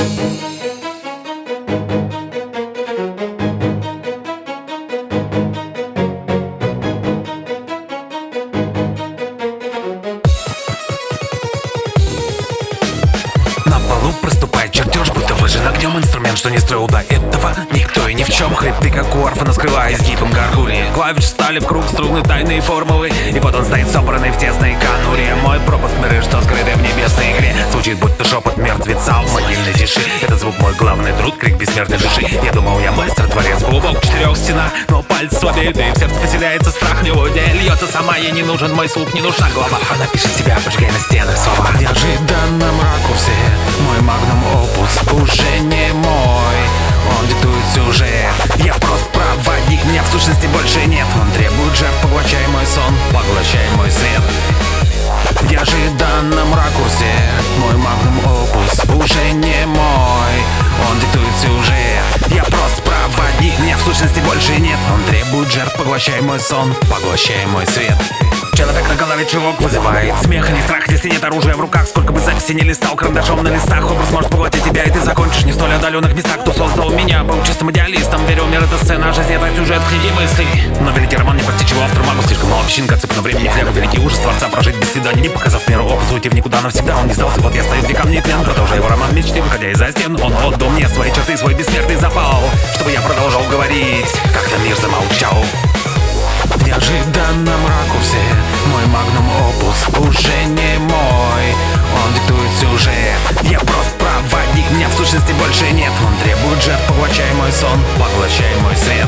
На полу проступает чертеж, будто выжжен огнем инструмент, что не строил до этого никто и ни в чем. Хребты, как у орфана, скрывая изгибом горгульи. Клавиш стали в круг, струны, тайные формулы. И вот он стоит собранный в тесной конуре. Мой пропуск миры, что скрыты в небесной игре. Звучит будто шепот мертвеца в могильной тиши. Это звук мой главный труд, крик бессмертной души. Я думал, я мастер, творец, глубок в 4 стенах. Но пальцы слабеют, и в сердце поселяется страх. Мелодия льется сама, ей не нужен мой слух, не нужна глава. Она пишет себя, поджигая на стенах слова. В неожиданном ракурсе мой магнум опус уже не мой. Он диктует сюжет. Я просто проводник, меня в сущности больше нет. Он требует жертв, поглощай мой сон, поглощай мой свет. В неожиданном ракурсе мой магнум опус уже не мой. Он диктует сюжет. Я просто проводник, меня в сущности больше нет. Он требует жертв, поглощай мой сон, поглощай мой свет. Человек на голове чулок вызывает смех и не страх, если нет оружия в руках. Сколько бы записей не листал карандашом на листах, образ может поглотить тебя, и ты закончишь не в столь отдаленных местах. Кто создал меня, был чистым идеалистом. Верил, мир — это сцена, жизнь — это сюжет книги мыслей. Но великий роман не постичь его автор магу. Слишком мало песчинка, цепь времени хлеба. Великий ужас творца прожить без следа, не показав миру опыт, уйти в никуда навсегда. Он не сдался, вот я стою, где камни и плен. Продолжая его роман мечты, выходя из-за стен. Он отдал мне свои черты, свой бессмертный запал, чтобы я продолжал говорить, когда мир замолчал. В неожиданном ракурсе мой магнум опус уже не мой. Он диктует сюжет. Я просто проводник, меня в сущности больше нет. Он требует жертв, поглощай мой сон, поглощай мой свет.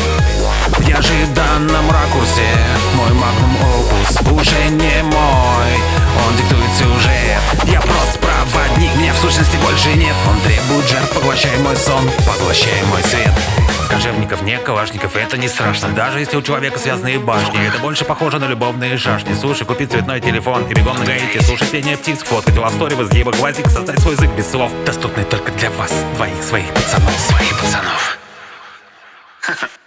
В неожиданном ракурсе мой магнум опус уже не мой. Он диктует сюжет. Я просто проводник, меня в сущности больше нет. Он требует жертв, поглощай мой сон, поглощай мой свет. Кожевников не калашников, это не страшно. Даже если у человека связанные башни, это больше похоже на любовные шашни. Слушай, купить цветной телефон и бегом на гаити. Слушать пение птиц, фоткать лавстори в изгибах гвоздик. Создать свой язык без слов, доступный только для вас, двоих своих пацанов. Своих пацанов.